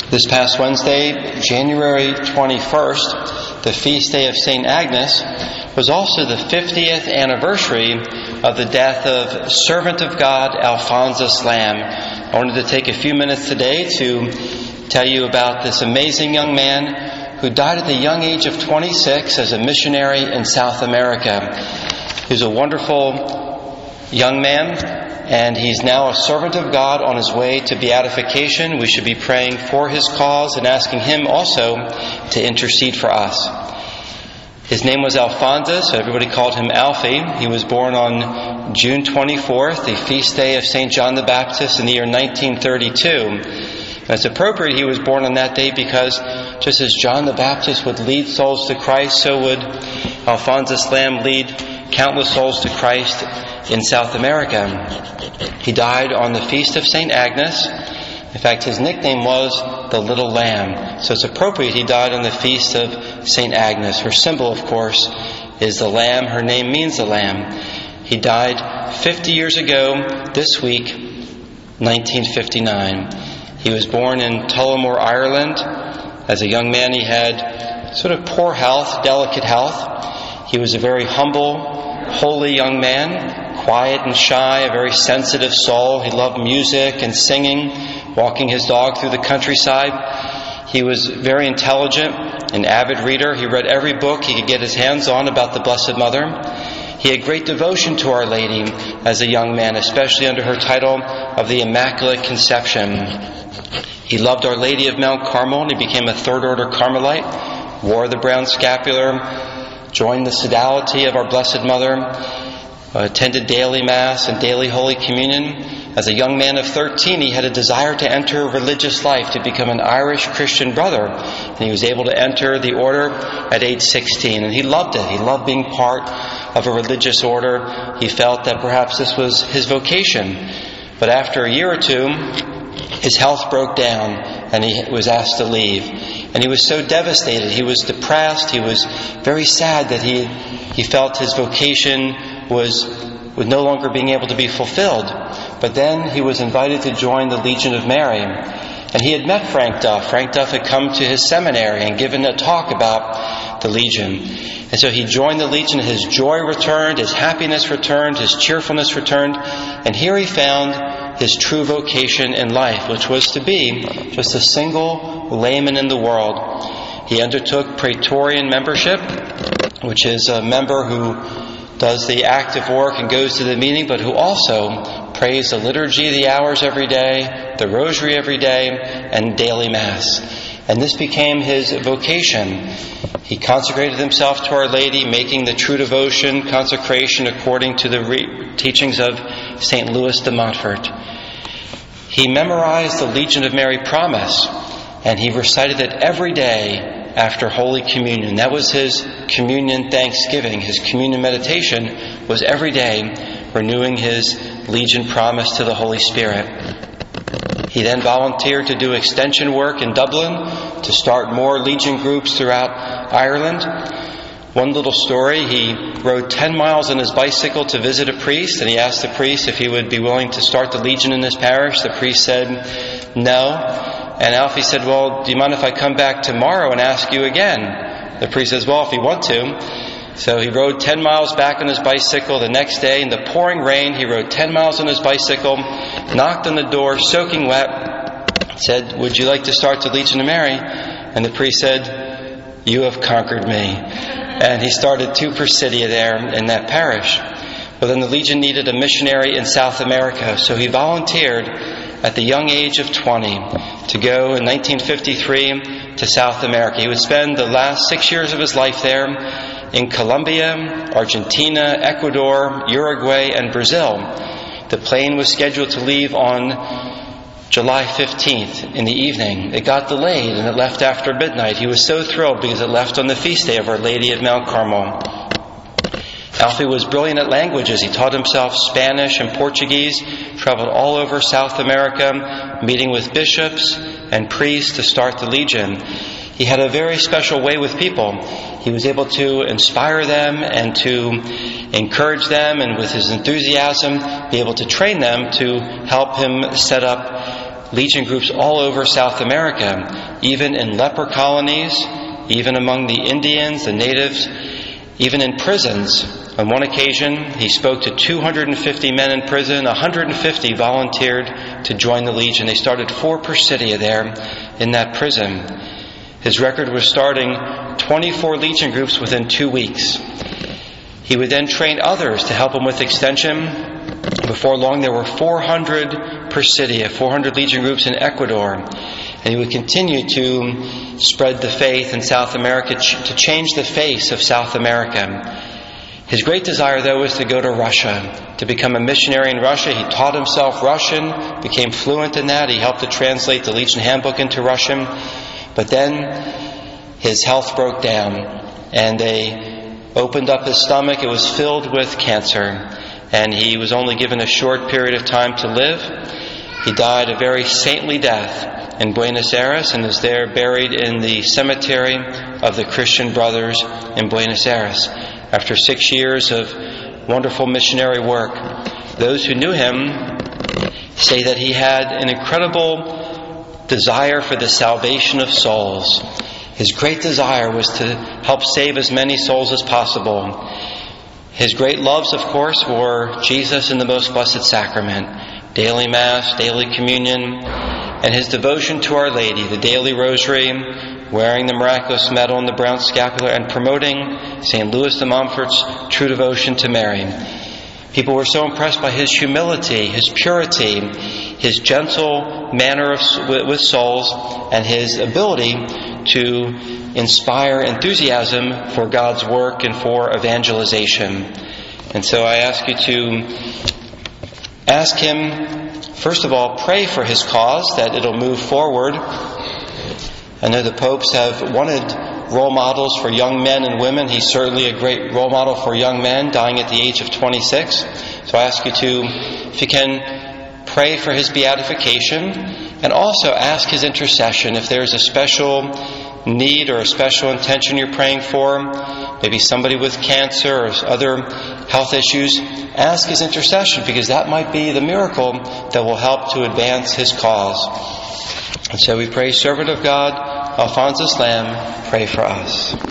This past Wednesday, January 21st, the feast day of St. Agnes, was also the 50th anniversary of the death of servant of God Alphonsus Lamb. I wanted to take a few minutes today to tell you about this amazing young man who died at the young age of 26 as a missionary in South America. He was a wonderful young man, and he's now a servant of God on his way to beatification. We should be praying for his cause and asking him also to intercede for us. His name was Alphonsus, so everybody called him Alfie. He was born on June 24th, the feast day of St. John the Baptist in the year 1932. And it's appropriate he was born on that day because just as John the Baptist would lead souls to Christ, so would Alphonsus Lamb lead countless souls to Christ in South America. He died on the feast of St. Agnes. In fact, his nickname was the Little Lamb. So it's appropriate he died on the feast of St. Agnes. Her symbol, of course, is the lamb. Her name means the lamb. He died 50 years ago this week, 1959. He was born in Tullamore, Ireland. As a young man, he had sort of poor health, delicate health. He was a very humble, holy young man, quiet and shy, a very sensitive soul. He loved music and singing, walking his dog through the countryside. He was very intelligent, an avid reader. He read every book he could get his hands on about the Blessed Mother. He had great devotion to Our Lady as a young man, especially under her title of the Immaculate Conception. He loved Our Lady of Mount Carmel, and he became a third-order Carmelite, wore the brown scapular, joined the sodality of Our Blessed Mother, attended daily Mass and daily Holy Communion. As a young man of 13, he had a desire to enter religious life, to become an Irish Christian brother. And he was able to enter the order at age 16. And he loved it. He loved being part of a religious order. He felt that perhaps this was his vocation. But after a year or two, his health broke down and he was asked to leave. And he was so devastated. He was depressed. He was very sad that he felt his vocation was no longer being able to be fulfilled. But then he was invited to join the Legion of Mary. And he had met Frank Duff. Frank Duff had come to his seminary and given a talk about the Legion. And so he joined the Legion. His joy returned, his happiness returned, his cheerfulness returned. And here he found his true vocation in life, which was to be just a single layman in the world. He undertook Praetorian membership, which is a member who does the active work and goes to the meeting, but who also prays the liturgy of the hours every day, the rosary every day, and daily Mass. And this became his vocation. He consecrated himself to Our Lady, making the true devotion, consecration according to the teachings of St. Louis de Montfort. He memorized the Legion of Mary promise, and he recited it every day after Holy Communion. That was his communion thanksgiving. His communion meditation was every day renewing his Legion promise to the Holy Spirit. He then volunteered to do extension work in Dublin, to start more Legion groups throughout Ireland. One little story, he rode 10 miles on his bicycle to visit a priest, and he asked the priest if he would be willing to start the Legion in his parish. The priest said no. And Alfie said, well, do you mind if I come back tomorrow and ask you again? The priest says, well, if you want to. So he rode 10 miles back on his bicycle. The next day, in the pouring rain, he rode 10 miles on his bicycle, knocked on the door, soaking wet, said, would you like to start the Legion of Mary? And the priest said, you have conquered me. And he started 2 Presidia there in that parish. But then the Legion needed a missionary in South America, so he volunteered at the young age of 20 to go in 1953 to South America. He would spend the last 6 years of his life there in Colombia, Argentina, Ecuador, Uruguay, and Brazil. The plane was scheduled to leave on July 15th in the evening. It got delayed and it left after midnight. He was so thrilled because it left on the feast day of Our Lady of Mount Carmel. Alfie was brilliant at languages. He taught himself Spanish and Portuguese, traveled all over South America, meeting with bishops and priests to start the Legion. He had a very special way with people. He was able to inspire them and to encourage them, and with his enthusiasm, be able to train them to help him set up Legion groups all over South America, even in leper colonies, even among the Indians, the natives, even in prisons. On one occasion, he spoke to 250 men in prison. 150 volunteered to join the Legion. They started 4 Presidia there in that prison. His record was starting 24 Legion groups within 2 weeks. He would then train others to help him with extension. Before long, there were 400 Presidia, 400 Legion groups in Ecuador. And he would continue to spread the faith in South America, to change the face of South America. His great desire, though, was to go to Russia, to become a missionary in Russia. He taught himself Russian, became fluent in that. He helped to translate the Legion Handbook into Russian. But then his health broke down, and they opened up his stomach. It was filled with cancer, and he was only given a short period of time to live. He died a very saintly death in Buenos Aires and is there buried in the cemetery of the Christian Brothers in Buenos Aires. After 6 years of wonderful missionary work, those who knew him say that he had an incredible desire for the salvation of souls. His great desire was to help save as many souls as possible. His great loves, of course, were Jesus and the Most Blessed Sacrament, daily Mass, daily communion, and his devotion to Our Lady, the daily rosary, wearing the miraculous medal and the brown scapular, and promoting St. Louis de Montfort's true devotion to Mary. People were so impressed by his humility, his purity, his gentle manner with souls, and his ability to inspire enthusiasm for God's work and for evangelization. And so I ask you to ask him, first of all, pray for his cause, that it'll move forward. I know the popes have wanted role models for young men and women. He's certainly a great role model for young men, dying at the age of 26. So I ask you to, if you can, pray for his beatification, and also ask his intercession. If there's a special need or a special intention you're praying for, maybe somebody with cancer or other health issues, ask his intercession, because that might be the miracle that will help to advance his cause. And so we pray, Servant of God, Alphonsus Lamb, pray for us.